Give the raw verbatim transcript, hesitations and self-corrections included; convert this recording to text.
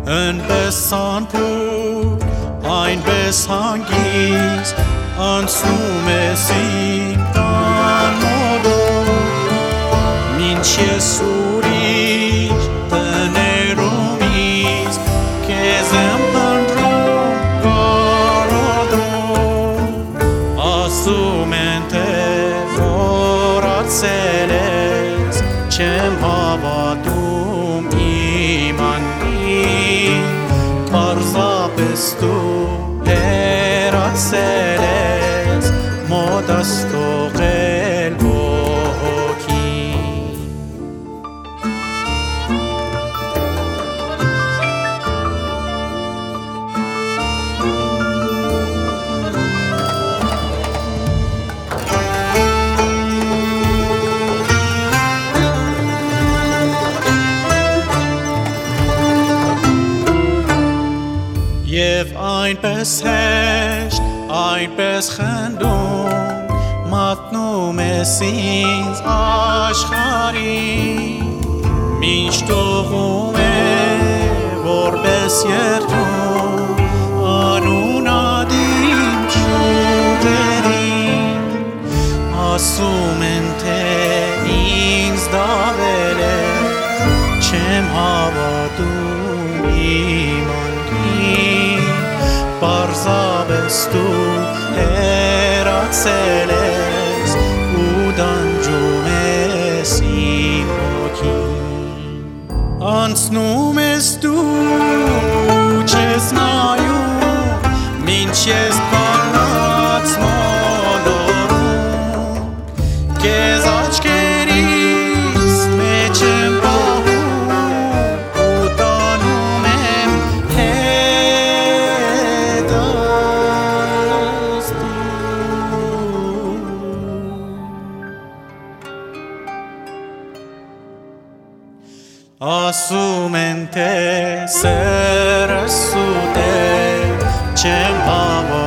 Yn besan pur, ein besangis, ansum esim tan modo. Min chesurish tenerumis, kezem pandrum garodo. Asumente vorat seles, chem havadum imani. Parza bestu herat seles, modasto gelbo ki. Եվ այնպես հեշտ, այնպես խնդում, մատնում ես ինձ աշխարհին, մինչ տողում է, որպես երդում, անունադիմ ճյուղերին, ասում են, թե ինձ դավել ես, չեմ հավատում իմ Պարզապես դու հեռացել ես ու դանջում ես իմ հոգին Անցնում ես դու չես նայում մինչ ես բանած մոլորում Քեզ աչքերիս մեջ եմ պահում ու տանում եմ Ասում են թե սերը սուտ է, չեմ հավատում